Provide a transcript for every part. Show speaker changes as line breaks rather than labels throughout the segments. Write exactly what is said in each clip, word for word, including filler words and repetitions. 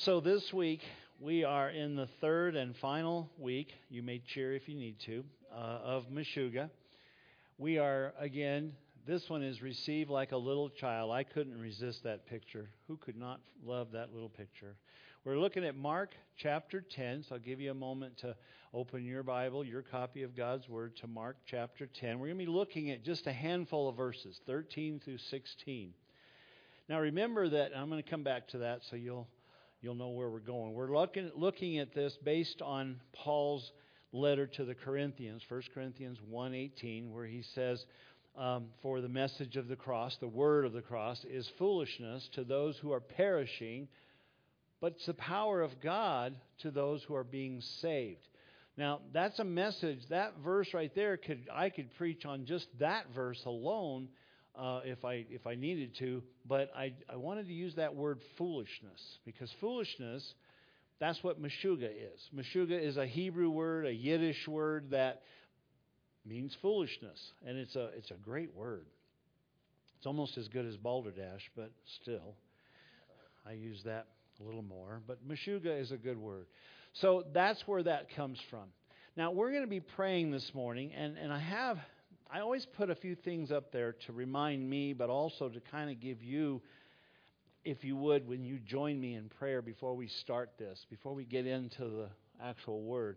So this week, we are in the third and final week, you may cheer if you need to, uh, of Meshuggah. We are, again, this one is Receive Like a Little Child. I couldn't resist that picture. Who could not love that little picture? We're looking at Mark chapter ten, so I'll give you a moment to open your Bible, your copy of God's Word, to Mark chapter ten. We're going to be looking at just a handful of verses, thirteen through sixteen. Now remember that, I'm going to come back to that so you'll You'll know where we're going. We're looking, looking at this based on Paul's letter to the Corinthians, First Corinthians one eighteen, where he says, um, for the message of the cross, the word of the cross, is foolishness to those who are perishing, but it's the power of God to those who are being saved. Now, that's a message, that verse right there, could I could preach on just that verse alone, Uh, if I if I needed to, but I, I wanted to use that word foolishness, because foolishness, that's what Meshuggah is. Meshuggah is a Hebrew word, a Yiddish word that means foolishness, and it's a it's a great word. It's almost as good as balderdash, but still, I use that a little more. But Meshuggah is a good word. So that's where that comes from. Now, we're going to be praying this morning, and, and I have... I always put a few things up there to remind me, but also to kind of give you, if you would, when you join me in prayer before we start this, before we get into the actual word.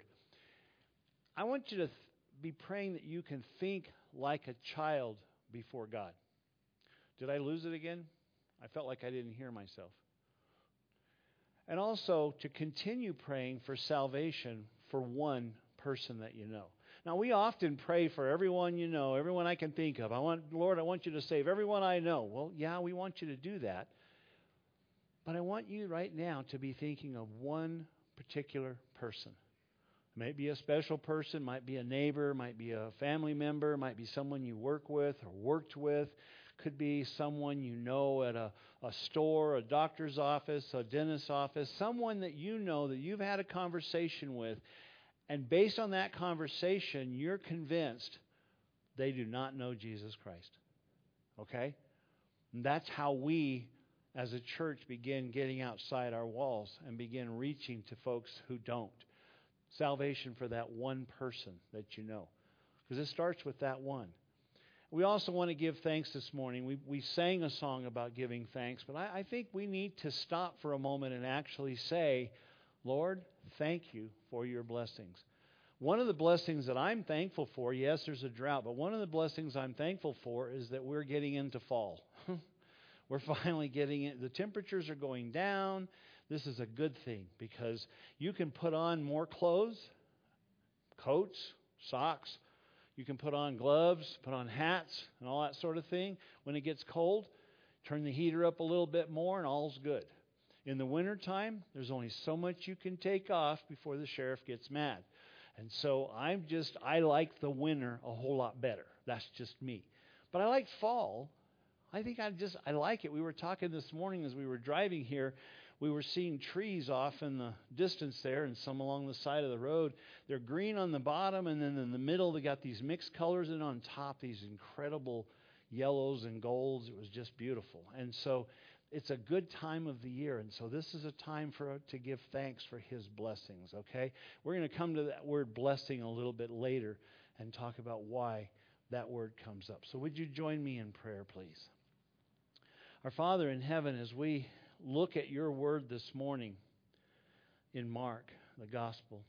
I want you to th- be praying that you can think like a child before God. Did I lose it again? I felt like I didn't hear myself. And also to continue praying for salvation for one person that you know. Now, we often pray for everyone you know, everyone I can think of. I want, Lord, I want you to save everyone I know. Well, yeah, we want you to do that. But I want you right now to be thinking of one particular person. It might be a special person, might be a neighbor, might be a family member, might be someone you work with or worked with. Could be someone you know at a, a store, a doctor's office, a dentist's office, someone that you know that you've had a conversation with. And based on that conversation, you're convinced they do not know Jesus Christ. Okay? And that's how we, as a church, begin getting outside our walls and begin reaching to folks who don't. Salvation for that one person that you know. Because it starts with that one. We also want to give thanks this morning. We we sang a song about giving thanks, but I, I think we need to stop for a moment and actually say, Lord, thank you for your blessings. One of the blessings that I'm thankful for, yes, there's a drought, but one of the blessings I'm thankful for is that we're getting into fall. We're finally getting it. The temperatures are going down. This is a good thing because you can put on more clothes, coats, socks. You can put on gloves, put on hats, and all that sort of thing. When it gets cold, turn the heater up a little bit more and all's good. In the wintertime, there's only so much you can take off before the sheriff gets mad. And so I'm just, I like the winter a whole lot better. That's just me. But I like fall. I think I just, I like it. We were talking this morning as we were driving here. We were seeing trees off in the distance there and some along the side of the road. They're green on the bottom, and then in the middle they got these mixed colors, and on top these incredible yellows and golds. It was just beautiful. And so it's a good time of the year, and so this is a time for to give thanks for His blessings, okay? We're going to come to that word blessing a little bit later and talk about why that word comes up. So would you join me in prayer, please? Our Father in heaven, as we look at your word this morning in Mark, the gospel,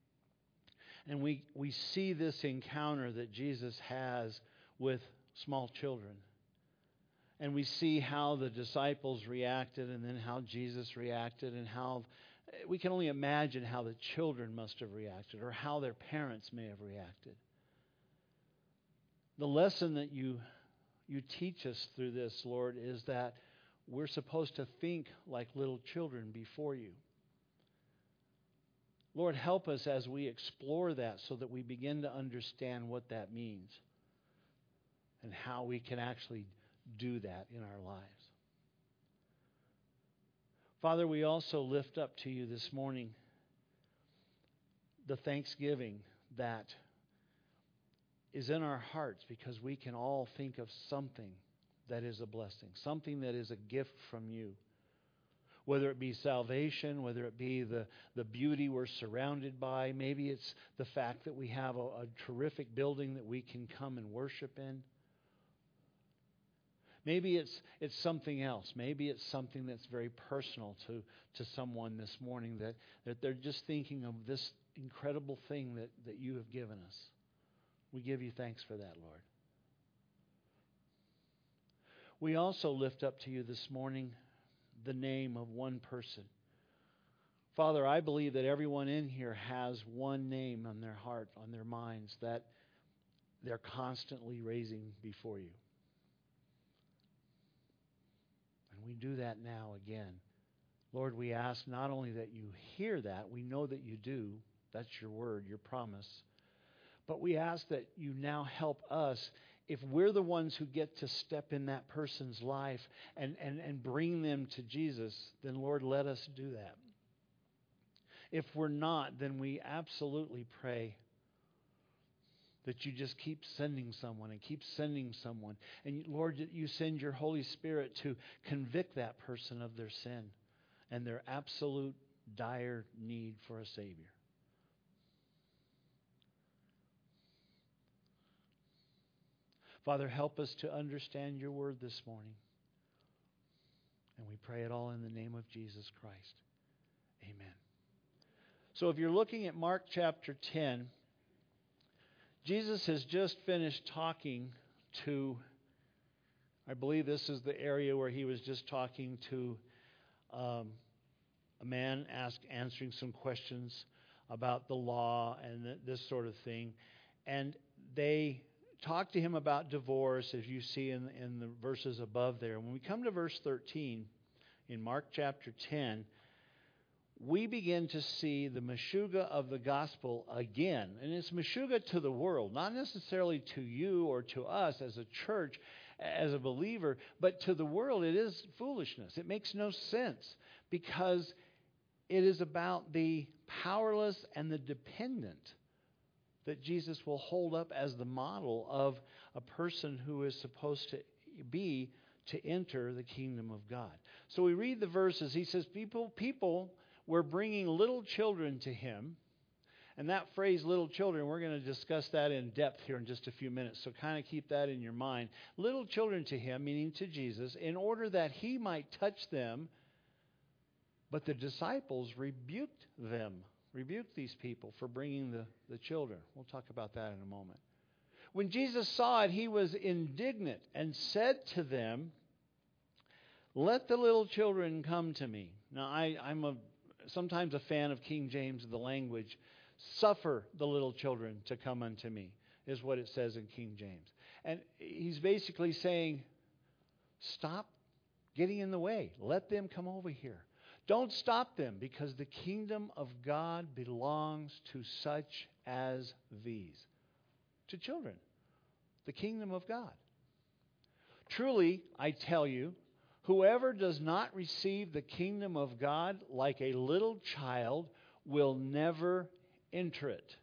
and we, we see this encounter that Jesus has with small children, and we see how the disciples reacted and then how Jesus reacted and how we can only imagine how the children must have reacted or how their parents may have reacted. The lesson that you you teach us through this, Lord, is that we're supposed to think like little children before you. Lord, help us as we explore that so that we begin to understand what that means and how we can actually do that in our lives. Father, we also lift up to you this morning the thanksgiving that is in our hearts because we can all think of something that is a blessing, something that is a gift from you. Whether it be salvation, whether it be the, the beauty we're surrounded by. Maybe it's the fact that we have a, a terrific building that we can come and worship in. Maybe it's it's something else. Maybe it's something that's very personal to, to someone this morning, that, that they're just thinking of this incredible thing that, that you have given us. We give you thanks for that, Lord. We also lift up to you this morning the name of one person. Father, I believe that everyone in here has one name on their heart, on their minds, that they're constantly raising before you. And we do that now again. Lord, we ask not only that you hear that, we know that you do. That's your word, your promise. But we ask that you now help us, if we're the ones who get to step in that person's life and, and, and bring them to Jesus, then Lord, let us do that. If we're not, then we absolutely pray that you just keep sending someone and keep sending someone. And Lord, that you send your Holy Spirit to convict that person of their sin and their absolute dire need for a Savior. Father, help us to understand your word this morning. And we pray it all in the name of Jesus Christ. Amen. So if you're looking at Mark chapter ten, Jesus has just finished talking to, I believe this is the area where he was just talking to um, a man ask, answering some questions about the law and th- this sort of thing. And they talk to him about divorce, as you see in, in the verses above there. When we come to verse thirteen in Mark chapter ten, we begin to see the Meshuggah of the gospel again. And it's Meshuggah to the world, not necessarily to you or to us as a church, as a believer, but to the world it is foolishness. It makes no sense because it is about the powerless and the dependent that Jesus will hold up as the model of a person who is supposed to be to enter the kingdom of God. So we read the verses. He says, people, people were bringing little children to him. And that phrase, little children, we're going to discuss that in depth here in just a few minutes. So kind of keep that in your mind. Little children to him, meaning to Jesus, in order that he might touch them. But the disciples rebuked them. Rebuke these people for bringing the, the children. We'll talk about that in a moment. When Jesus saw it, he was indignant and said to them, "Let the little children come to me." Now, I, I'm a, sometimes a fan of King James, the language. "Suffer the little children to come unto me," is what it says in King James. And he's basically saying, stop getting in the way. Let them come over here. Don't stop them, because the kingdom of God belongs to such as these. To children. The kingdom of God. Truly, I tell you, whoever does not receive the kingdom of God like a little child will never enter it.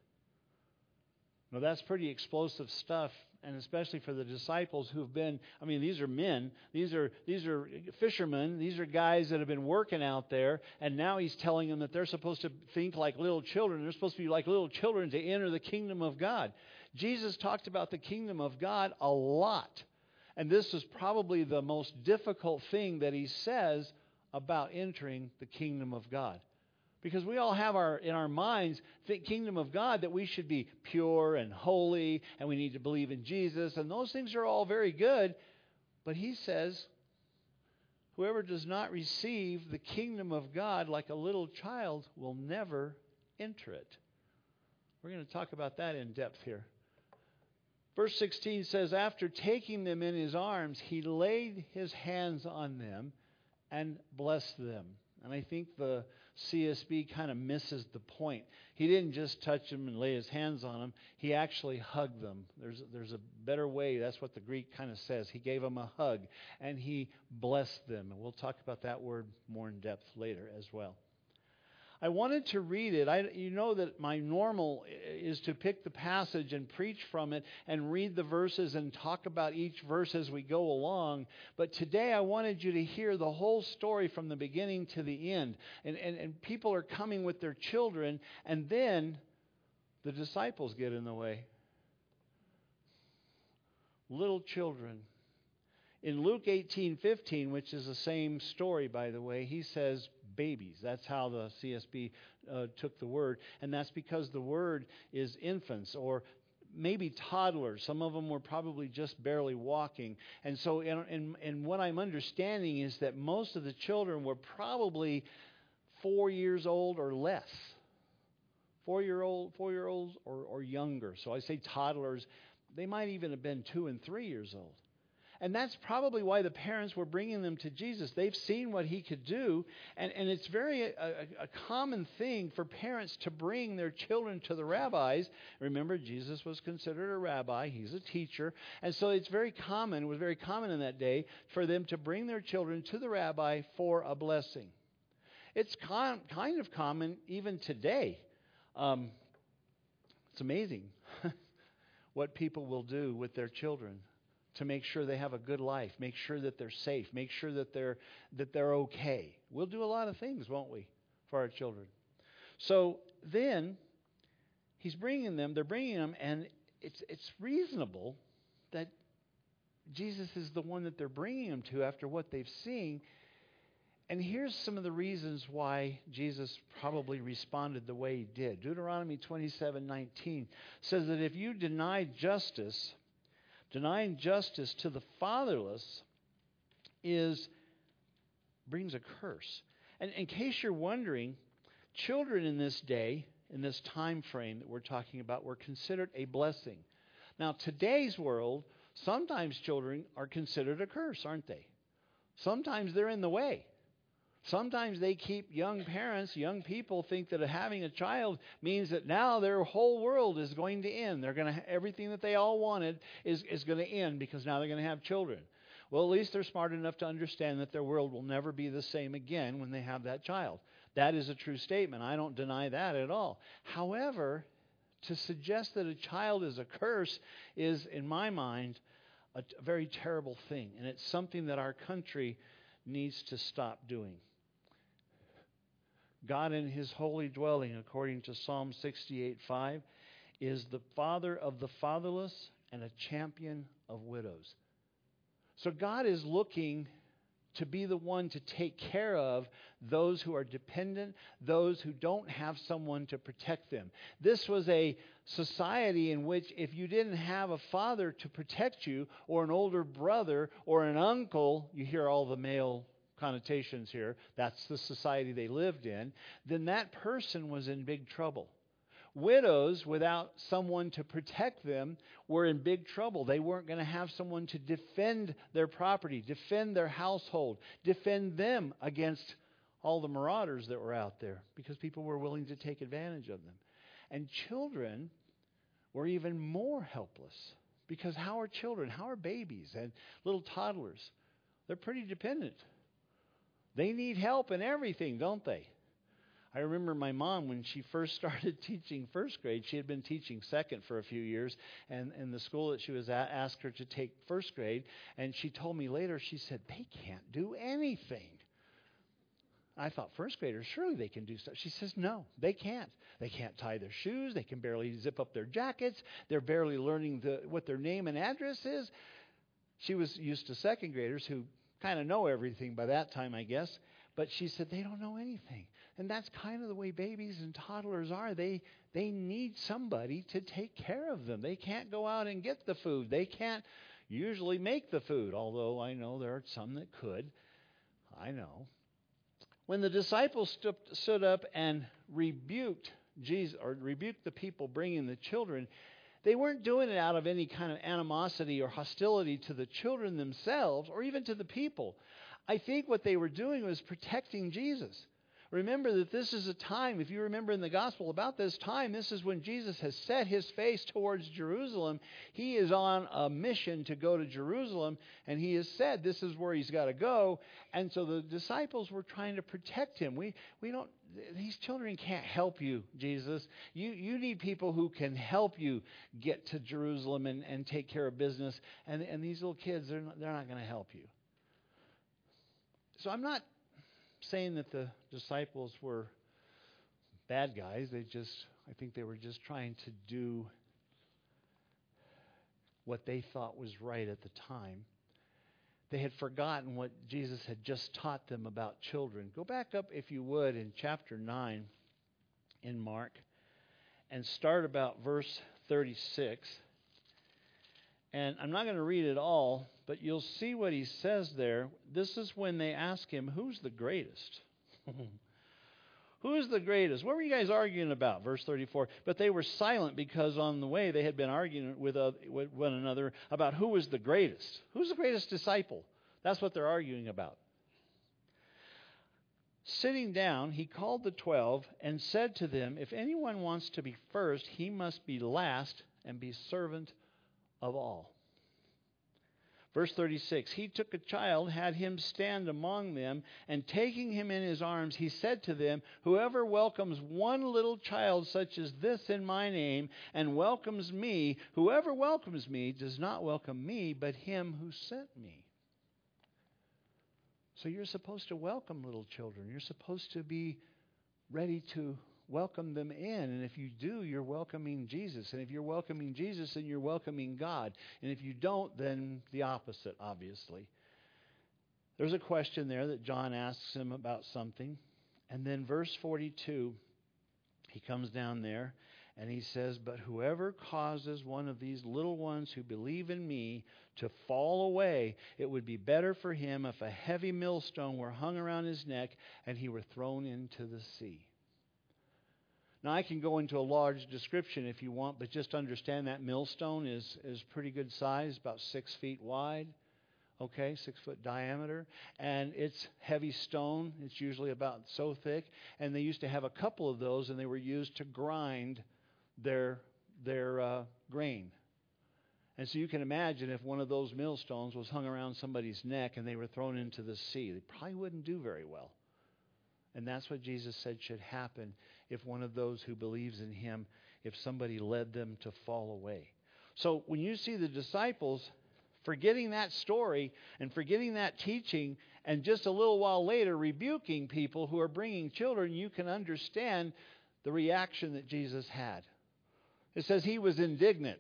Now that's pretty explosive stuff. And especially for the disciples who've been, I mean, these are men, these are these are fishermen, these are guys that have been working out there, and now he's telling them that they're supposed to think like little children. They're supposed to be like little children to enter the kingdom of God. Jesus talked about the kingdom of God a lot. And this is probably the most difficult thing that he says about entering the kingdom of God. Because we all have our in our minds the kingdom of God that we should be pure and holy and we need to believe in Jesus. And those things are all very good. But he says, whoever does not receive the kingdom of God like a little child will never enter it. We're going to talk about that in depth here. Verse sixteen says, after taking them in his arms, he laid his hands on them and blessed them. And I think the C S B kind of misses the point. He didn't just touch them and lay his hands on them. He actually hugged them. There's, there's a better way. That's what the Greek kind of says. He gave them a hug, and he blessed them. And we'll talk about that word more in depth later as well. I wanted to read it. I, you know that my normal is to pick the passage and preach from it and read the verses and talk about each verse as we go along. But today I wanted you to hear the whole story from the beginning to the end. And, and, and people are coming with their children, and then the disciples get in the way. Little children. In Luke eighteen fifteen, which is the same story, by the way, he says babies. That's how the C S B uh, took the word. And that's because the word is infants or maybe toddlers. Some of them were probably just barely walking. And so in, in, in what I'm understanding is that most of the children were probably four years old or less. Four-year-old, four-year-olds or, or younger. So I say toddlers. They might even have been two and three years old. And that's probably why the parents were bringing them to Jesus. They've seen what he could do. And, and it's very a, a, a common thing for parents to bring their children to the rabbis. Remember, Jesus was considered a rabbi. He's a teacher. And so it's very common, it was very common in that day, for them to bring their children to the rabbi for a blessing. It's con- kind of common even today. Um, it's amazing what people will do with their children to make sure they have a good life, make sure that they're safe, make sure that they're that they're okay. We'll do a lot of things, won't we, for our children? So then he's bringing them, they're bringing them, and it's it's reasonable that Jesus is the one that they're bringing them to after what they've seen. And here's some of the reasons why Jesus probably responded the way he did. Deuteronomy twenty-seven nineteen says that if you deny justice, denying justice to the fatherless is brings a curse. And in case you're wondering, children in this day, in this time frame that we're talking about, were considered a blessing. Now, today's world, sometimes children are considered a curse, aren't they? Sometimes they're in the way. Sometimes they keep young parents, young people think that having a child means that now their whole world is going to end. They're going to everything that they all wanted is, is going to end because now they're going to have children. Well, at least they're smart enough to understand that their world will never be the same again when they have that child. That is a true statement. I don't deny that at all. However, to suggest that a child is a curse is, in my mind, a, a very terrible thing. And it's something that our country needs to stop doing. God in his holy dwelling, according to Psalm sixty-eight five, is the father of the fatherless and a champion of widows. So God is looking to be the one to take care of those who are dependent, those who don't have someone to protect them. This was a society in which if you didn't have a father to protect you, or an older brother, or an uncle, you hear all the male connotations here, that's the society they lived in, then that person was in big trouble. Widows, without someone to protect them, were in big trouble. They weren't going to have someone to defend their property, defend their household, defend them against all the marauders that were out there, because people were willing to take advantage of them. And children were even more helpless, because how are children, how are babies and little toddlers? They're pretty dependent. They need help in everything, don't they? I remember my mom, when she first started teaching first grade, she had been teaching second for a few years, and, and the school that she was at asked her to take first grade, and she told me later, she said, they can't do anything. I thought, first graders, surely they can do stuff. She says, no, they can't. They can't tie their shoes. They can barely zip up their jackets. They're barely learning the, what their name and address is. She was used to second graders who kind of know everything by that time, I guess. But she said they don't know anything. And that's kind of the way babies and toddlers are. They they need somebody to take care of them. They can't go out and get the food. They can't usually make the food, although I know there are some that could. I know. When the disciples stood, stood up and rebuked Jesus, or rebuked the people bringing the children, they weren't doing it out of any kind of animosity or hostility to the children themselves or even to the people. I think what they were doing was protecting Jesus. Remember that this is a time, if you remember in the gospel about this time, this is when Jesus has set his face towards Jerusalem. He is on a mission to go to Jerusalem, and he has said this is where he's got to go. And so the disciples were trying to protect him. We we don't these children can't help you, Jesus. You you need people who can help you get to Jerusalem and, and take care of business. And and these little kids, they're not, they're not going to help you. So I'm not saying that the disciples were bad guys. They just, I think they were just trying to do what they thought was right at the time. They had forgotten what Jesus had just taught them about children. Go back up, if you would, in chapter nine in Mark and start about verse thirty-six. And I'm not going to read it all, but you'll see what he says there. This is when they ask him, who's the greatest? Who's the greatest? What were you guys arguing about? Verse thirty-four. But they were silent because on the way they had been arguing with, uh, with one another about who was the greatest. Who's the greatest disciple? That's what they're arguing about. Sitting down, he called the twelve and said to them, if anyone wants to be first, he must be last and be servant of all. Verse thirty-six, he took a child, had him stand among them, and taking him in his arms, he said to them, whoever welcomes one little child such as this in my name, and welcomes me, whoever welcomes me does not welcome me, but him who sent me. So you're supposed to welcome little children. You're supposed to be ready to welcome them in. And if you do, you're welcoming Jesus. And if you're welcoming Jesus, then you're welcoming God. And if you don't, then the opposite, obviously. There's a question there that John asks him about something. And then verse forty-two, he comes down there and he says, but whoever causes one of these little ones who believe in me to fall away, it would be better for him if a heavy millstone were hung around his neck and he were thrown into the sea. Now, I can go into a large description if you want, but just understand that millstone is, is pretty good size, about six feet wide, okay, six foot diameter. And it's heavy stone. It's usually about so thick. And they used to have a couple of those, and they were used to grind their, their uh, grain. And so you can imagine if one of those millstones was hung around somebody's neck and they were thrown into the sea, they probably wouldn't do very well. And that's what Jesus said should happen if one of those who believes in him, if somebody led them to fall away. So when you see the disciples forgetting that story and forgetting that teaching and just a little while later rebuking people who are bringing children, you can understand the reaction that Jesus had. It says he was indignant.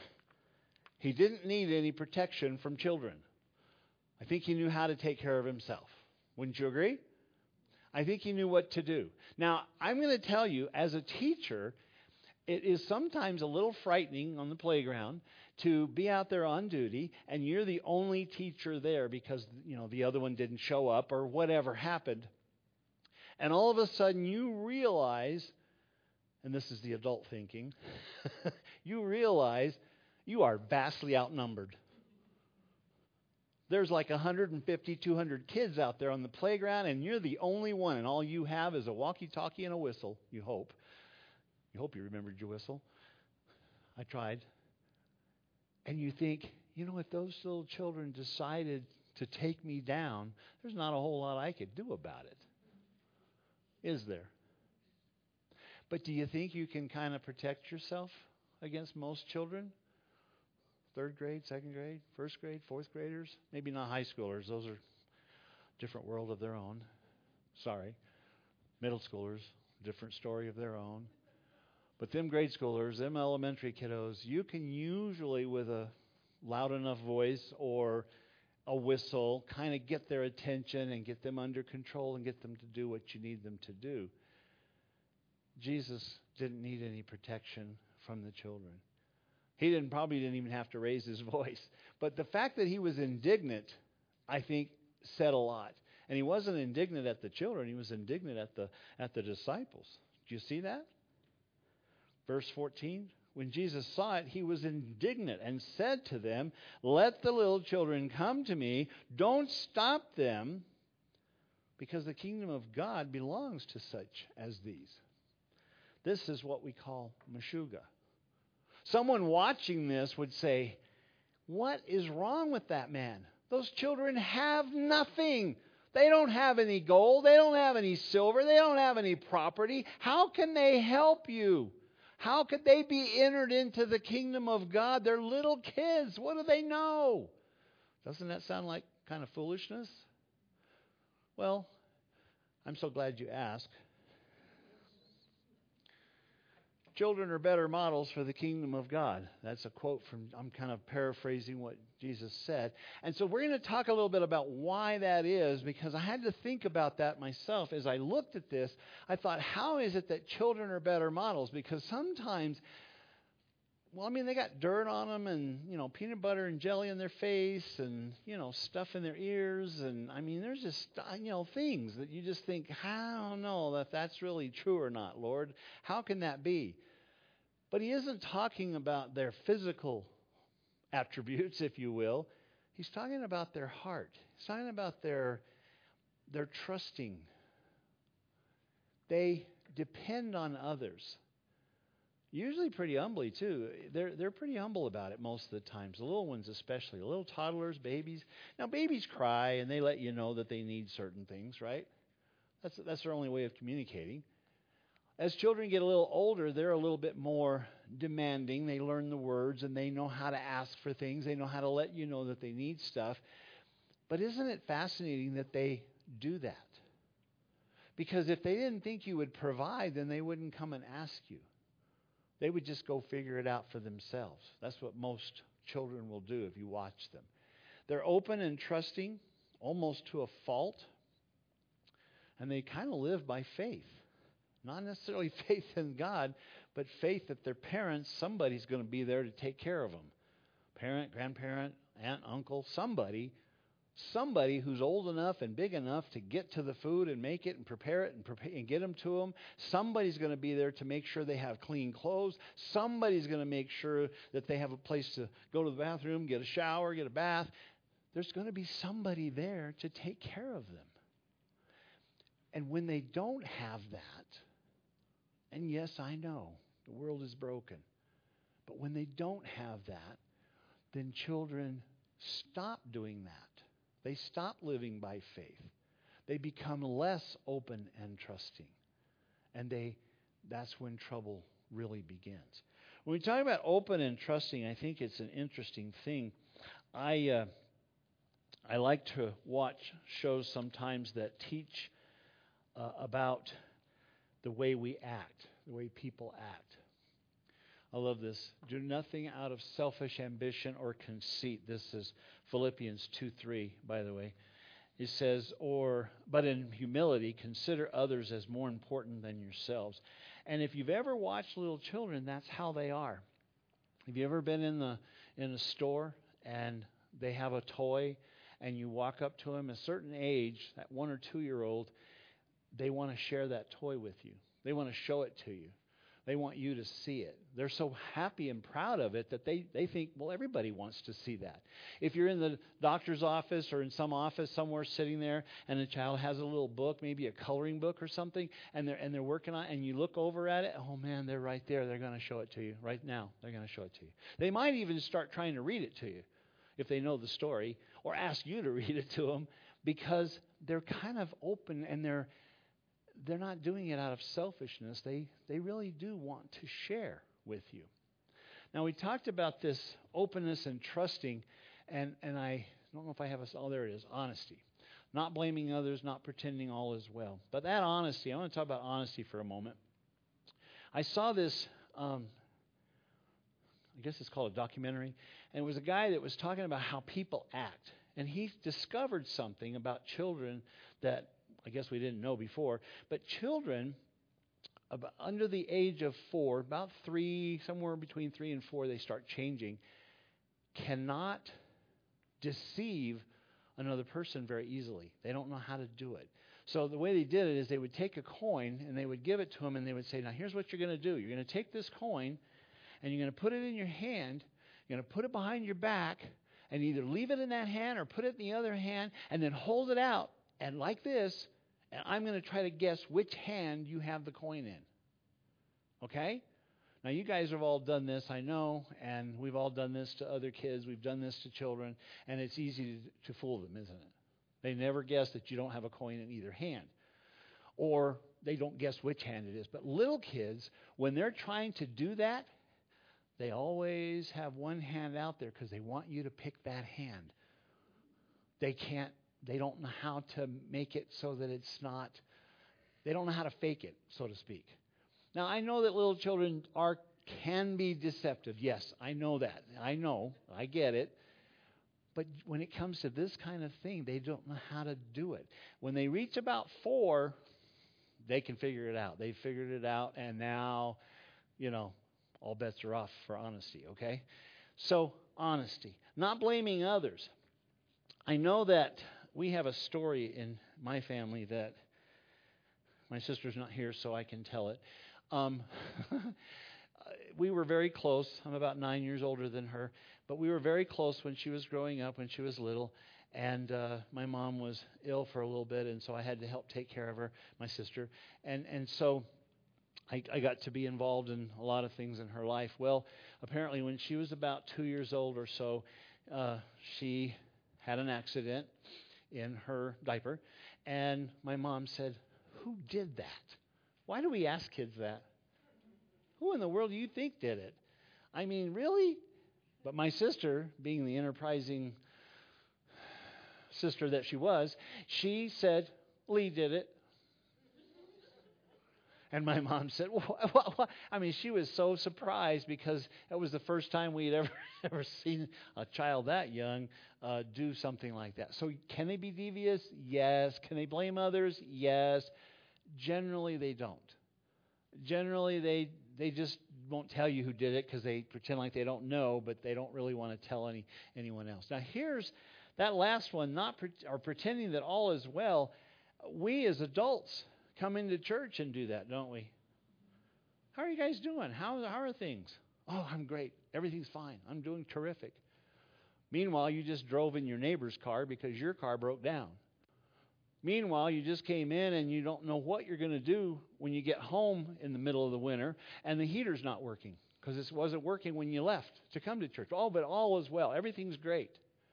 He didn't need any protection from children. I think he knew how to take care of himself. Wouldn't you agree? I think he knew what to do. Now, I'm going to tell you, as a teacher, it is sometimes a little frightening on the playground to be out there on duty and you're the only teacher there because, you know, the other one didn't show up or whatever happened. And all of a sudden you realize, and this is the adult thinking, you realize you are vastly outnumbered. There's like one hundred fifty, two hundred kids out there on the playground, and you're the only one, and all you have is a walkie-talkie and a whistle, you hope. You hope you remembered your whistle. I tried. And you think, you know, if those little children decided to take me down, there's not a whole lot I could do about it. Is there? But do you think you can kind of protect yourself against most children? Third grade, second grade, first grade, fourth graders? Maybe not high schoolers. Those are a different world of their own. Sorry. Middle schoolers, different story of their own. But them grade schoolers, them elementary kiddos, you can usually, with a loud enough voice or a whistle, kind of get their attention and get them under control and get them to do what you need them to do. Jesus didn't need any protection from the children. He didn't probably didn't even have to raise his voice. But the fact that he was indignant, I think, said a lot. And he wasn't indignant at the children. He was indignant at the at the disciples. Do you see that? Verse fourteen, when Jesus saw it, he was indignant and said to them, let the little children come to me. Don't stop them, because the kingdom of God belongs to such as these. This is what we call Meshuggah. Someone watching this would say, what is wrong with that man? Those children have nothing. They don't have any gold. They don't have any silver. They don't have any property. How can they help you? How could they be entered into the kingdom of God? They're little kids. What do they know? Doesn't that sound like kind of foolishness? Well, I'm so glad you asked. Children are better models for the kingdom of God. That's a quote from, I'm kind of paraphrasing what Jesus said. And so we're going to talk a little bit about why that is, because I had to think about that myself. As I looked at this, I thought, how is it that children are better models? Because sometimes, well, I mean, they got dirt on them and, you know, peanut butter and jelly in their face and, you know, stuff in their ears. And, I mean, there's just, you know, things that you just think, I don't know if that's really true or not, Lord. How can that be? But he isn't talking about their physical attributes, if you will. He's talking about their heart. He's talking about their, their trusting. They depend on others. Usually pretty humbly, too. They're, they're pretty humble about it most of the times. The little ones especially. Little toddlers, babies. Now, babies cry, and they let you know that they need certain things, right? That's, that's their only way of communicating. As children get a little older, they're a little bit more demanding. They learn the words, and they know how to ask for things. They know how to let you know that they need stuff. But isn't it fascinating that they do that? Because if they didn't think you would provide, then they wouldn't come and ask you. They would just go figure it out for themselves. That's what most children will do if you watch them. They're open and trusting, almost to a fault. And they kind of live by faith. Not necessarily faith in God, but faith that their parents, somebody's going to be there to take care of them. Parent, grandparent, aunt, uncle, somebody. Somebody who's old enough and big enough to get to the food and make it and prepare it and, prepare, and get them to them. Somebody's going to be there to make sure they have clean clothes. Somebody's going to make sure that they have a place to go to the bathroom, get a shower, get a bath. There's going to be somebody there to take care of them. And when they don't have that, and yes, I know, the world is broken. But when they don't have that, then children stop doing that. They stop living by faith. They become less open and trusting. And they that's when trouble really begins. When we talk about open and trusting, I think it's an interesting thing. I uh, I like to watch shows sometimes that teach uh, about the way we act, the way people act. I love this. Do nothing out of selfish ambition or conceit. This is Philippians two three, by the way. It says, or, but in humility, consider others as more important than yourselves. And if you've ever watched little children, that's how they are. Have you ever been in the in a store and they have a toy and you walk up to them, a certain age, that one or two year old, they want to share that toy with you. They want to show it to you. They want you to see it. They're so happy and proud of it that they, they think, well, everybody wants to see that. If you're in the doctor's office or in some office somewhere sitting there and a child has a little book, maybe a coloring book or something, and they're, and they're working on it, and you look over at it, oh, man, they're right there. They're going to show it to you right now. They're going to show it to you. They might even start trying to read it to you if they know the story, or ask you to read it to them, because they're kind of open and they're They're not doing it out of selfishness. They they really do want to share with you. Now, we talked about this openness and trusting, and, and I don't know if I have a... Oh, there it is, honesty. Not blaming others, not pretending all is well. But that honesty, I want to talk about honesty for a moment. I saw this, um, I guess it's called a documentary, and it was a guy that was talking about how people act. And he discovered something about children that I guess we didn't know before, but children about under the age of four, about three, somewhere between three and four, they start changing, cannot deceive another person very easily. They don't know how to do it. So the way they did it is they would take a coin and they would give it to him and they would say, now here's what you're going to do. You're going to take this coin and you're going to put it in your hand. You're going to put it behind your back and either leave it in that hand or put it in the other hand and then hold it out. And like this, And I'm going to try to guess which hand you have the coin in. Okay? Now, you guys have all done this, I know, and we've all done this to other kids. We've done this to children, and it's easy to, to fool them, isn't it? They never guess that you don't have a coin in either hand. Or they don't guess which hand it is. But little kids, when they're trying to do that, they always have one hand out there because they want you to pick that hand. They can't, they don't know how to make it so that it's not, they don't know how to fake it, so to speak. Now, I know that little children are can be deceptive. Yes, I know that. I know. I get it. But when it comes to this kind of thing, they don't know how to do it. When they reach about four, they can figure it out. They figured it out, and now, you know, all bets are off for honesty, okay? So, honesty. Not blaming others. I know that we have a story in my family that my sister's not here, so I can tell it. Um, we were very close. I'm about nine years older than her. But we were very close when she was growing up, when she was little. And uh, my mom was ill for a little bit, and so I had to help take care of her, my sister. And, and so I, I got to be involved in a lot of things in her life. Well, apparently when she was about two years old or so, uh, she had an accident in her diaper. And my mom said, "Who did that?" Why do we ask kids that? Who in the world do you think did it? I mean, really? But my sister, being the enterprising sister that she was, she said, "Lee did it." And my mom said, what, what, what? I mean, she was so surprised because that was the first time we'd ever ever seen a child that young uh, do something like that. So can they be devious? Yes. Can they blame others? Yes. Generally, they don't. Generally, they they just won't tell you who did it because they pretend like they don't know, but they don't really want to tell any anyone else. Now, here's that last one, not pre- or pretending that all is well. We as adults come into church and do that, don't we? How are you guys doing? How, how are things? Oh, I'm great. Everything's fine. I'm doing terrific. Meanwhile, you just drove in your neighbor's car because your car broke down. Meanwhile, you just came in and you don't know what you're going to do when you get home in the middle of the winter and the heater's not working because it wasn't working when you left to come to church. Oh, but all is well. Everything's great.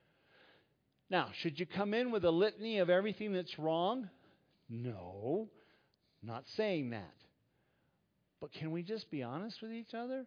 Now, should you come in with a litany of everything that's wrong? No, not saying that. But can we just be honest with each other?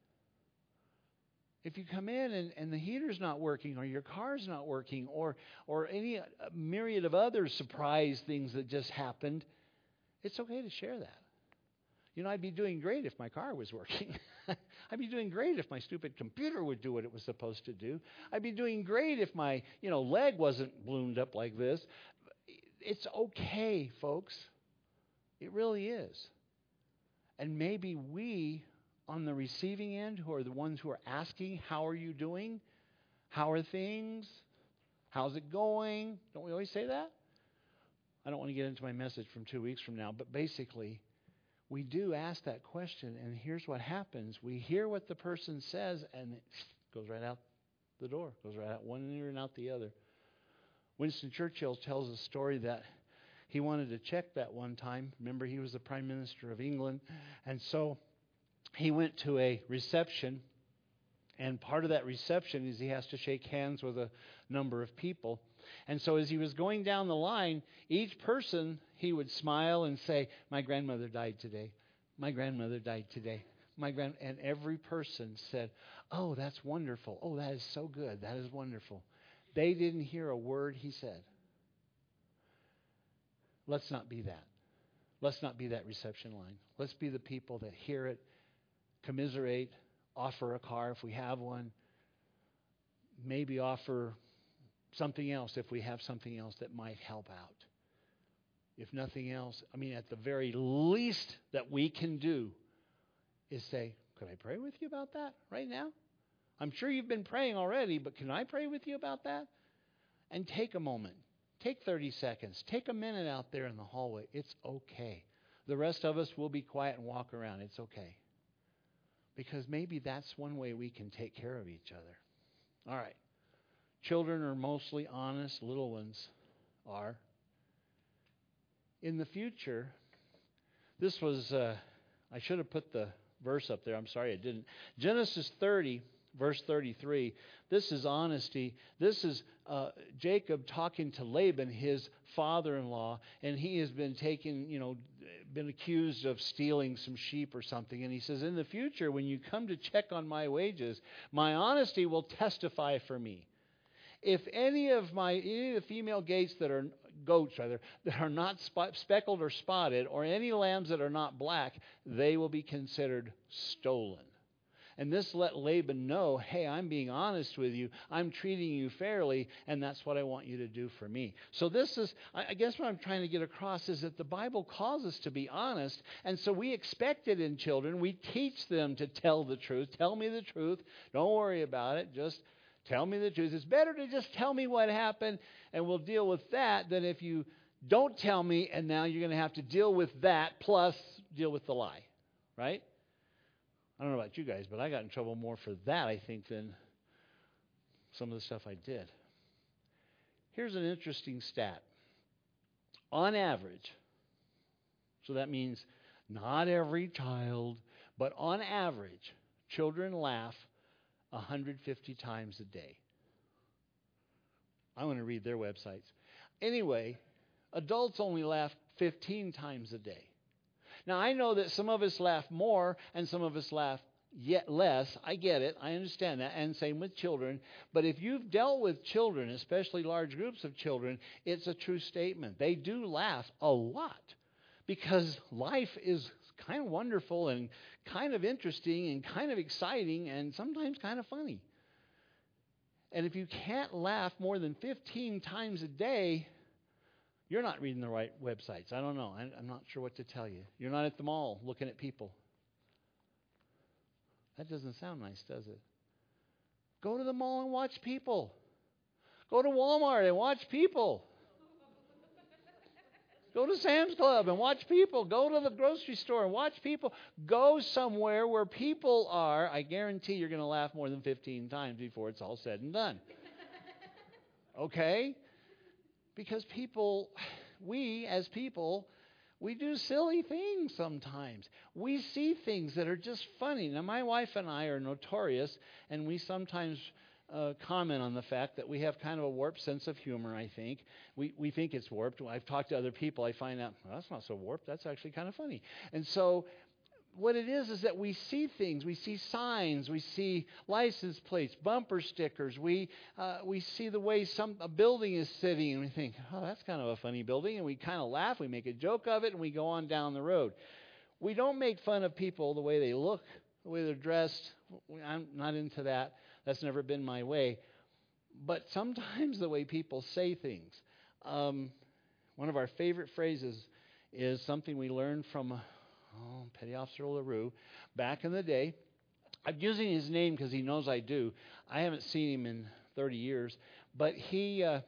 If you come in and, and the heater's not working or your car's not working or or any myriad of other surprise things that just happened, it's okay to share that. You know, I'd be doing great if my car was working. I'd be doing great if my stupid computer would do what it was supposed to do. I'd be doing great if my, you know, leg wasn't ballooned up like this. It's okay, folks. It really is. And maybe we, on the receiving end, who are the ones who are asking, how are you doing? How are things? How's it going? Don't we always say that? I don't want to get into my message from two weeks from now, but basically, we do ask that question, and here's what happens. We hear what the person says, and it goes right out the door, goes right out one ear and out the other. Winston Churchill tells a story that he wanted to check that one time. Remember, he was the Prime Minister of England, and so he went to a reception, and part of that reception is he has to shake hands with a number of people. And so as he was going down the line, each person, he would smile and say, "My grandmother died today. My grandmother died today. My grand," and every person said, "Oh, that's wonderful. Oh, that is so good. That is wonderful." They didn't hear a word he said. Let's not be that. Let's not be that reception line. Let's be the people that hear it, commiserate, offer a car if we have one, maybe offer something else if we have something else that might help out. If nothing else, I mean, at the very least that we can do is say, "Could I pray with you about that right now? I'm sure you've been praying already, but can I pray with you about that?" And take a moment. Take thirty seconds. Take a minute out there in the hallway. It's okay. The rest of us will be quiet and walk around. It's okay. Because maybe that's one way we can take care of each other. All right. Children are mostly honest. Little ones are. in the future, this was, uh, I should have put the verse up there. I'm sorry I didn't. Genesis thirty, verse thirty-three. This is honesty. This is uh, Jacob talking to Laban, his father-in-law, and he has been taken, you know, been accused of stealing some sheep or something. And he says, in the future, when you come to check on my wages, my honesty will testify for me. If any of my any of the female gates that are goats rather that are not spot, speckled or spotted, or any lambs that are not black, they will be considered stolen. And this let Laban know, hey, I'm being honest with you. I'm treating you fairly, and that's what I want you to do for me. So this is, I guess what I'm trying to get across is that the Bible calls us to be honest, and so we expect it in children. We teach them to tell the truth. Tell me the truth. Don't worry about it. Just tell me the truth. It's better to just tell me what happened, and we'll deal with that, than if you don't tell me, and now you're going to have to deal with that, plus deal with the lie, right? I don't know about you guys, but I got in trouble more for that, I think, than some of the stuff I did. Here's an interesting stat. On average, so that means not every child, but on average, children laugh one hundred fifty times a day. I want to read their websites. Anyway, adults only laugh fifteen times a day. Now, I know that some of us laugh more and some of us laugh yet less. I get it. I understand that. And same with children. But if you've dealt with children, especially large groups of children, it's a true statement. They do laugh a lot because life is kind of wonderful and kind of interesting and kind of exciting and sometimes kind of funny. And if you can't laugh more than fifteen times a day, you're not reading the right websites. I don't know. I'm not sure what to tell you. You're not at the mall looking at people. That doesn't sound nice, does it? Go to the mall and watch people. Go to Walmart and watch people. Go to Sam's Club and watch people. Go to the grocery store and watch people. Go somewhere where people are. I guarantee you're going to laugh more than fifteen times before it's all said and done. Okay? Because people, we as people, we do silly things sometimes. We see things that are just funny. Now, my wife and I are notorious, and we sometimes uh, comment on the fact that we have kind of a warped sense of humor, I think. We we think it's warped. When I've talked to other people, I find out, well, that's not so warped. That's actually kind of funny. And so what it is is that we see things. We see signs. We see license plates, bumper stickers. We uh, we see the way some a building is sitting, and we think, oh, that's kind of a funny building. And we kind of laugh. We make a joke of it, and we go on down the road. We don't make fun of people the way they look, the way they're dressed. I'm not into that. That's never been my way. But sometimes the way people say things. Um, one of our favorite phrases is something we learned from Oh, Petty Officer LaRue, back in the day. I'm using his name because he knows I do. I haven't seen him in thirty years, but he uh,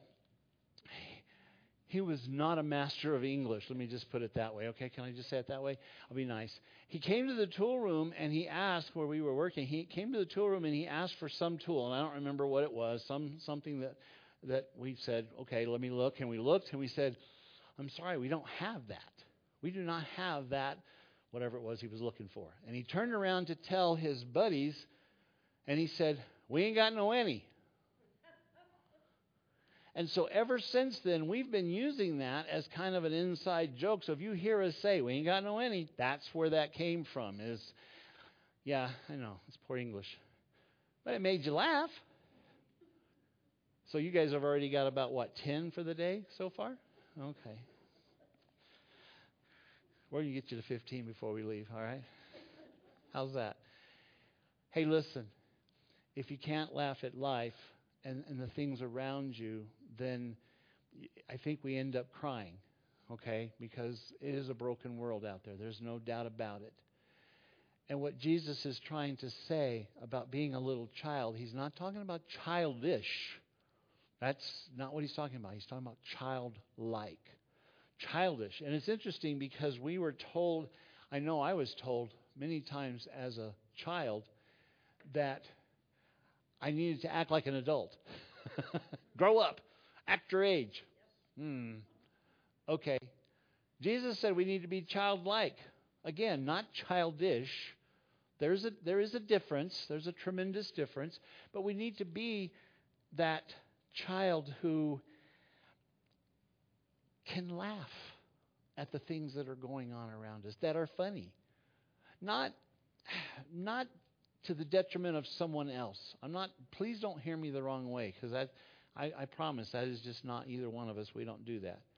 he was not a master of English. Let me just put it that way. Okay, can I just say it that way? I'll be nice. He came to the tool room and he asked where we were working. He came to the tool room and he asked for some tool, and I don't remember what it was. Some something that that we said, okay, let me look, and we looked and we said, I'm sorry, we don't have that. We do not have that. Whatever it was he was looking for. And he turned around to tell his buddies, and he said, we ain't got no any. And so ever since then, we've been using that as kind of an inside joke. So if you hear us say, we ain't got no any, that's where that came from. Is, yeah, I know, it's poor English. But it made you laugh. So you guys have already got about, what, ten for the day so far? Okay. We're going to get you to fifteen before we leave, all right? How's that? Hey, listen, if you can't laugh at life and, and the things around you, then I think we end up crying, okay? Because it is a broken world out there. There's no doubt about it. And what Jesus is trying to say about being a little child, he's not talking about childish. That's not what he's talking about. He's talking about childlike. Childish. And it's interesting because we were told, I know I was told many times as a child that I needed to act like an adult. Grow up. Act your age. Hmm. Okay. Jesus said we need to be childlike. Again, not childish. There's a, there is a difference. There's a tremendous difference. But we need to be that child who can laugh at the things that are going on around us, that are funny. Not, not to the detriment of someone else. I'm not, please don't hear me the wrong way, because I, I, I promise that is just not either one of us. We don't do that.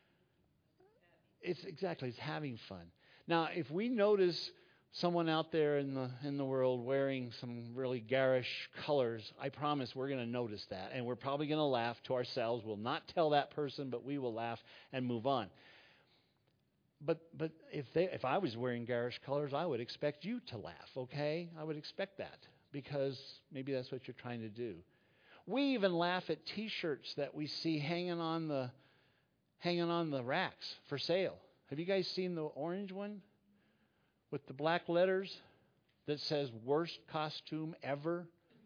It's exactly, it's having fun. Now, if we notice someone out there in the in the world wearing some really garish colors, I promise we're going to notice that. And we're probably going to laugh to ourselves. We'll not tell that person, but we will laugh and move on. But but if they if I was wearing garish colors, I would expect you to laugh, okay? I would expect that, because maybe that's what you're trying to do. We even laugh at T-shirts that we see hanging on the hanging on the racks for sale. Have you guys seen the orange one with the black letters that says worst costume ever?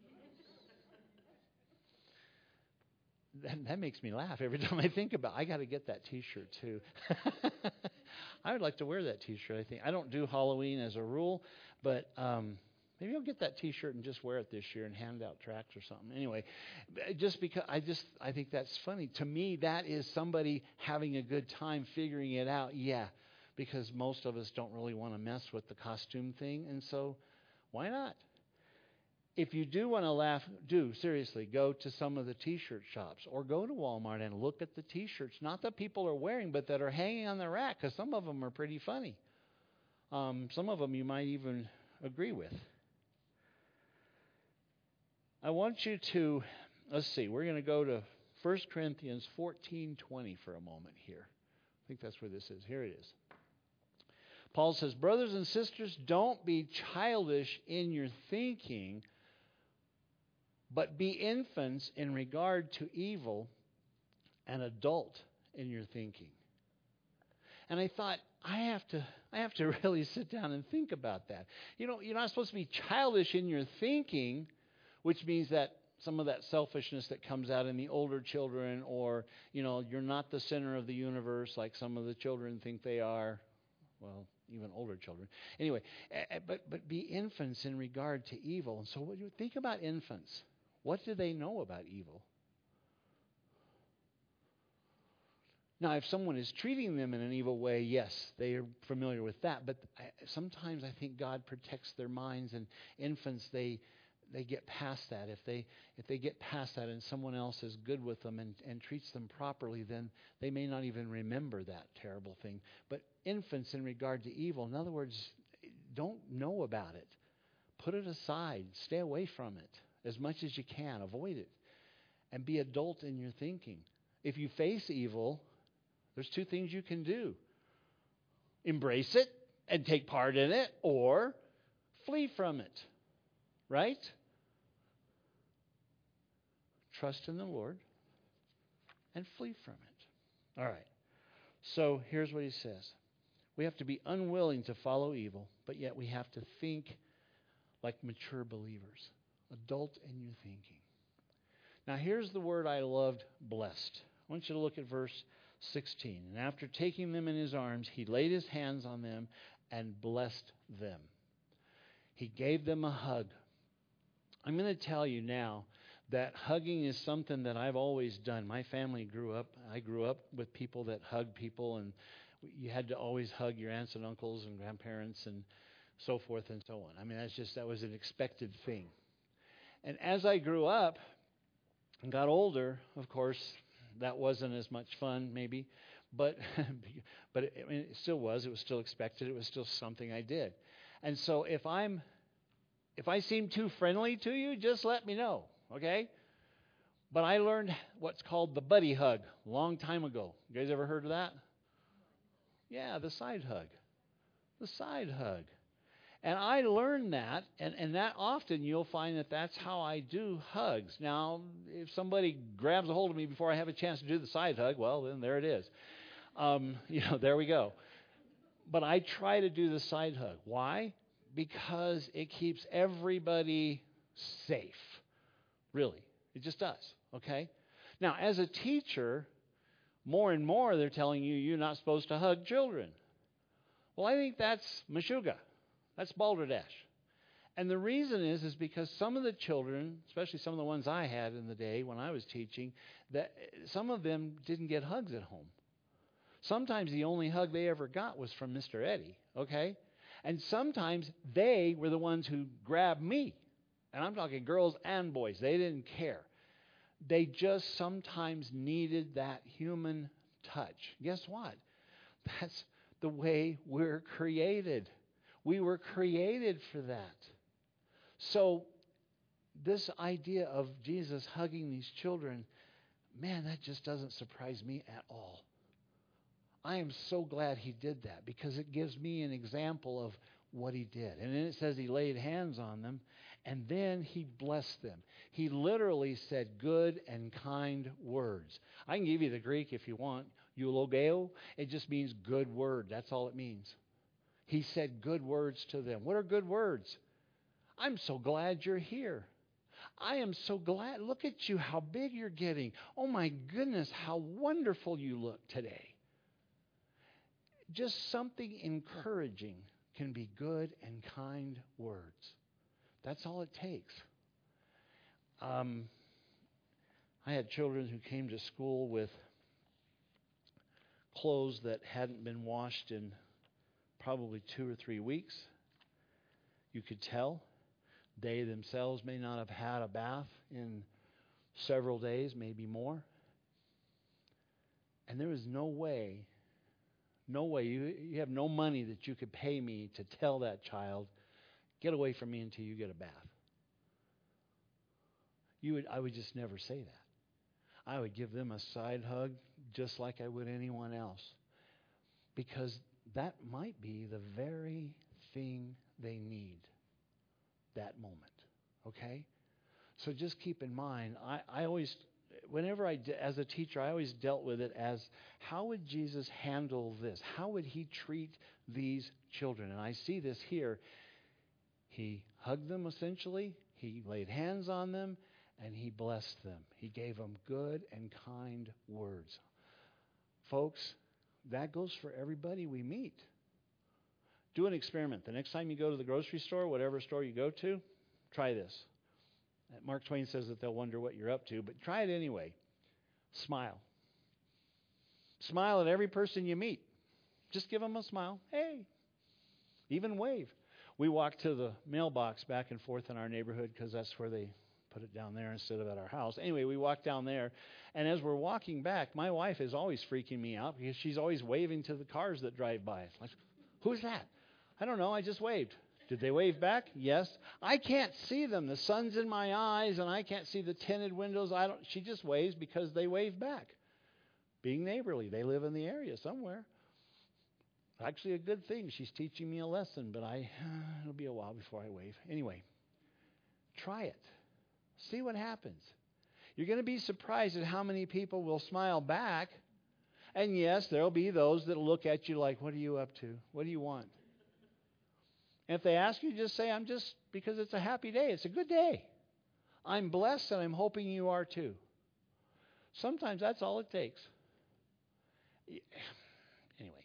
That, that makes me laugh every time I think about it. I got to get that T-shirt too. I would like to wear that T-shirt. I think I don't do Halloween as a rule, but um, maybe I'll get that T-shirt and just wear it this year and hand out tracts or something. Anyway, just because I just I think that's funny. To me, that is somebody having a good time figuring it out. Yeah, because most of us don't really want to mess with the costume thing, and so why not? If you do want to laugh, do, seriously, go to some of the T-shirt shops or go to Walmart and look at the T-shirts, not that people are wearing, but that are hanging on the rack, because some of them are pretty funny. Um, some of them you might even agree with. I want you to, let's see, we're going to go to First Corinthians fourteen twenty for a moment here. I think that's where this is. Here it is. Paul says, brothers and sisters, don't be childish in your thinking, but be infants in regard to evil, and adult in your thinking. And I thought, I have to I have to really sit down and think about that. You know, you're not supposed to be childish in your thinking, which means that some of that selfishness that comes out in the older children, or, you know, you're not the center of the universe like some of the children think they are. Well, even older children. Anyway, but but be infants in regard to evil. And so what do you think about infants? What do they know about evil? Now, if someone is treating them in an evil way, yes, they are familiar with that. But I, sometimes I think God protects their minds, and infants, they they get past that. If they if they get past that and someone else is good with them and, and treats them properly, then they may not even remember that terrible thing. But infants in regard to evil, in other words, don't know about it. Put it aside. Stay away from it as much as you can. Avoid it. And be adult in your thinking. If you face evil, there's two things you can do. Embrace it and take part in it, or flee from it. Right? Trust in the Lord and flee from it. All right. So here's what he says. We have to be unwilling to follow evil, but yet we have to think like mature believers. Adult in your thinking. Now here's the word I loved, blessed. I want you to look at verse sixteen. And after taking them in his arms, he laid his hands on them and blessed them. He gave them a hug. I'm going to tell you now that hugging is something that I've always done. My family grew up, I grew up with people that hug people, and you had to always hug your aunts and uncles and grandparents and so forth and so on. I mean, that's just, that was an expected thing. And as I grew up and got older, of course, that wasn't as much fun maybe, but but it, I mean, it still was. It was still expected. It was still something I did. And so if I'm If I seem too friendly to you, just let me know, okay? But I learned what's called the buddy hug a long time ago. You guys ever heard of that? Yeah, the side hug. The side hug. And I learned that, and, and that often you'll find that that's how I do hugs. Now, if somebody grabs a hold of me before I have a chance to do the side hug, well, then there it is. Um, you know, there we go. But I try to do the side hug. Why? Because it keeps everybody safe. Really. It just does. Okay? Now, as a teacher, more and more they're telling you you're not supposed to hug children. Well, I think that's Meshuggah. That's balderdash. And the reason is, is because some of the children, especially some of the ones I had in the day when I was teaching, that some of them didn't get hugs at home. Sometimes the only hug they ever got was from Mister Eddie, okay? And sometimes they were the ones who grabbed me. And I'm talking girls and boys. They didn't care. They just sometimes needed that human touch. Guess what? That's the way we're created. We were created for that. So this idea of Jesus hugging these children, man, that just doesn't surprise me at all. I am so glad he did that because it gives me an example of what he did. And then it says he laid hands on them and then he blessed them. He literally said good and kind words. I can give you the Greek if you want. Eulogeo, it just means good word. That's all it means. He said good words to them. What are good words? I'm so glad you're here. I am so glad. Look at you, how big you're getting. Oh my goodness, how wonderful you look today. Just something encouraging can be good and kind words. That's all it takes. Um, I had children who came to school with clothes that hadn't been washed in probably two or three weeks. You could tell. They themselves may not have had a bath in several days, maybe more. And there was no way, no way, you, you have no money that you could pay me to tell that child, get away from me until you get a bath. You would, I would just never say that. I would give them a side hug just like I would anyone else. Because that might be the very thing they need that moment. Okay? So just keep in mind, I, I always, whenever I, as a teacher, I always dealt with it as, how would Jesus handle this? How would he treat these children? And I see this here. He hugged them essentially. He laid hands on them. And he blessed them. He gave them good and kind words. Folks, that goes for everybody we meet. Do an experiment. The next time you go to the grocery store, whatever store you go to, try this. Mark Twain says that they'll wonder what you're up to, but try it anyway. Smile. Smile at every person you meet. Just give them a smile. Hey. Even wave. We walk to the mailbox back and forth in our neighborhood because that's where they put it down there instead of at our house. Anyway, we walk down there, and as we're walking back, my wife is always freaking me out because she's always waving to the cars that drive by. Like, who's that? I don't know. I just waved. Did they wave back? Yes. I can't see them. The sun's in my eyes, and I can't see the tinted windows. I don't. She just waves because they wave back. Being neighborly. They live in the area somewhere. Actually, a good thing. She's teaching me a lesson, but I it'll be a while before I wave. Anyway, try it. See what happens. You're going to be surprised at how many people will smile back. And yes, there will be those that will look at you like, what are you up to? What do you want? And if they ask you, just say, I'm just, because it's a happy day. It's a good day. I'm blessed and I'm hoping you are too. Sometimes that's all it takes. Anyway.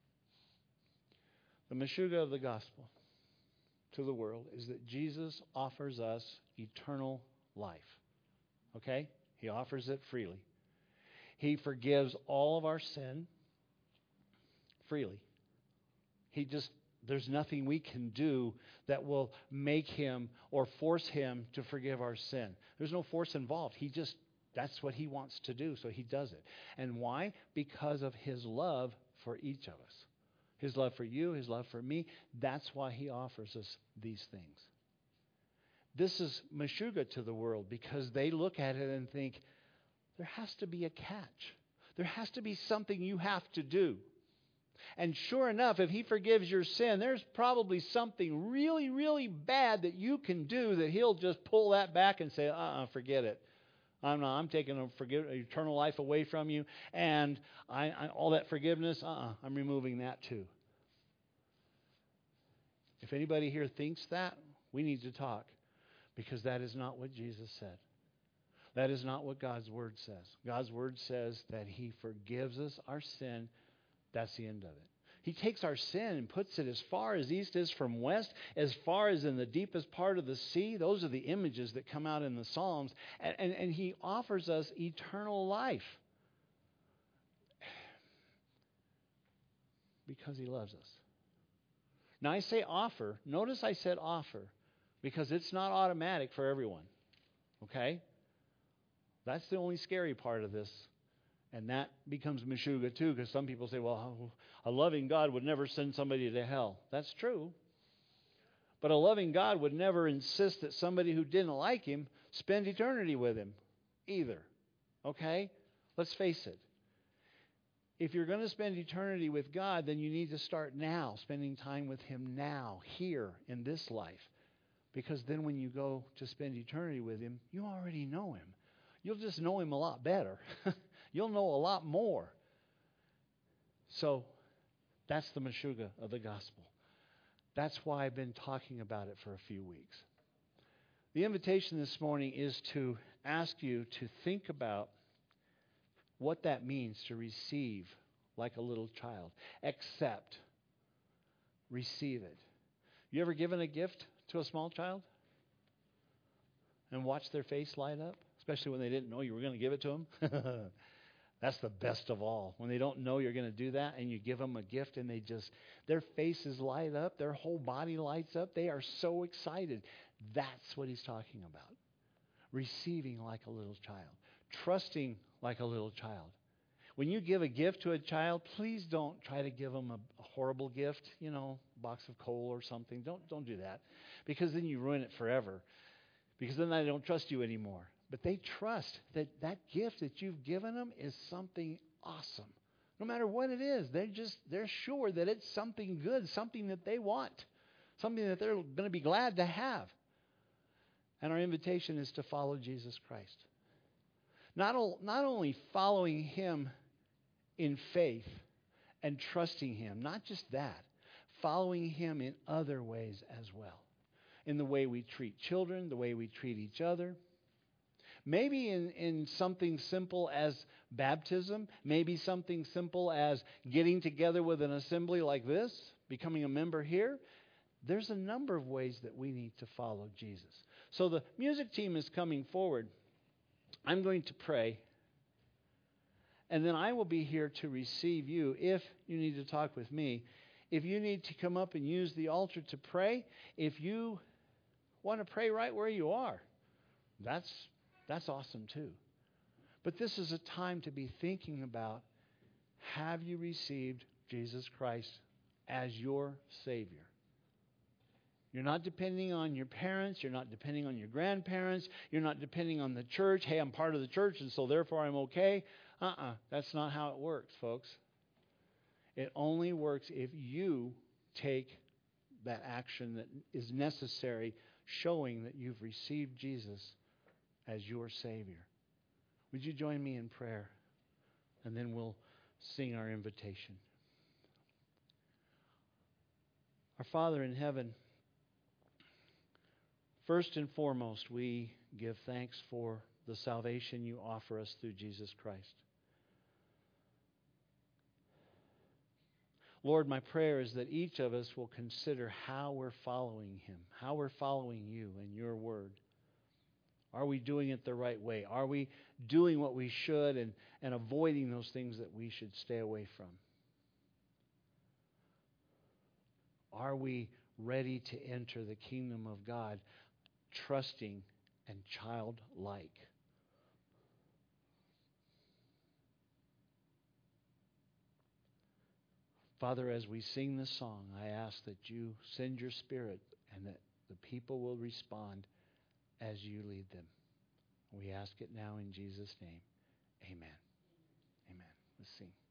The Meshuggah of the gospel to the world is that Jesus offers us eternal life. Okay? He offers it freely. He forgives all of our sin freely. He just, there's nothing we can do that will make him or force him to forgive our sin. There's no force involved. He just, that's what he wants to do, so he does it. And why? Because of his love for each of us. His love for you, his love for me. That's why he offers us these things. This is Meshuggah to the world because they look at it and think, there has to be a catch. There has to be something you have to do. And sure enough, if he forgives your sin, there's probably something really, really bad that you can do that he'll just pull that back and say, uh-uh, forget it. I'm not. I'm taking a forgive, eternal life away from you, and I, I, all that forgiveness, uh-uh, I'm removing that too. If anybody here thinks that, we need to talk, because that is not what Jesus said. That is not what God's Word says. God's Word says that He forgives us our sin. That's the end of it. He takes our sin and puts it as far as east is from west, as far as in the deepest part of the sea. Those are the images that come out in the Psalms. And, and, and He offers us eternal life because He loves us. Now I say offer. Notice I said offer because it's not automatic for everyone. Okay? That's the only scary part of this. And that becomes Meshuggah too, because some people say, well, a loving God would never send somebody to hell. That's true. But a loving God would never insist that somebody who didn't like Him spend eternity with Him either. Okay? Let's face it. If you're going to spend eternity with God, then you need to start now, spending time with Him now, here, in this life. Because then when you go to spend eternity with Him, you already know Him. You'll just know Him a lot better. You'll know a lot more. So that's the Meshuggah of the gospel. That's why I've been talking about it for a few weeks. The invitation this morning is to ask you to think about what that means to receive like a little child. Accept. Receive it. You ever given a gift to a small child and watched their face light up? Especially when they didn't know you were going to give it to them. That's the best of all. When they don't know you're going to do that and you give them a gift and they just, their faces light up, their whole body lights up. They are so excited. That's what He's talking about. Receiving like a little child. Trusting like a little child. When you give a gift to a child, please don't try to give them a, a horrible gift, you know, box of coal or something. Don't, don't do that. Because then you ruin it forever. Because then they don't trust you anymore. But they trust that that gift that you've given them is something awesome. No matter what it is, they're just, they're sure that it's something good, something that they want, something that they're going to be glad to have. And our invitation is to follow Jesus Christ. Not, o- not only following Him in faith and trusting Him, not just that, following Him in other ways as well. In the way we treat children, the way we treat each other. Maybe in, in something simple as baptism, maybe something simple as getting together with an assembly like this, becoming a member here. There's a number of ways that we need to follow Jesus. So the music team is coming forward. I'm going to pray. And then I will be here to receive you if you need to talk with me. If you need to come up and use the altar to pray, if you want to pray right where you are, that's That's awesome too. But this is a time to be thinking about, have you received Jesus Christ as your Savior? You're not depending on your parents. You're not depending on your grandparents. You're not depending on the church. Hey, I'm part of the church and so therefore I'm okay. Uh-uh. That's not how it works, folks. It only works if you take that action that is necessary, showing that you've received Jesus as your Savior. Would you join me in prayer? And then we'll sing our invitation. Our Father in heaven, first and foremost, we give thanks for the salvation you offer us through Jesus Christ. Lord, my prayer is that each of us will consider how we're following Him, how we're following you and your word. Are we doing it the right way? Are we doing what we should and, and avoiding those things that we should stay away from? Are we ready to enter the kingdom of God, trusting and childlike? Father, as we sing this song, I ask that you send your Spirit and that the people will respond as you lead them. We ask it now in Jesus' name. Amen. Amen. Let's sing.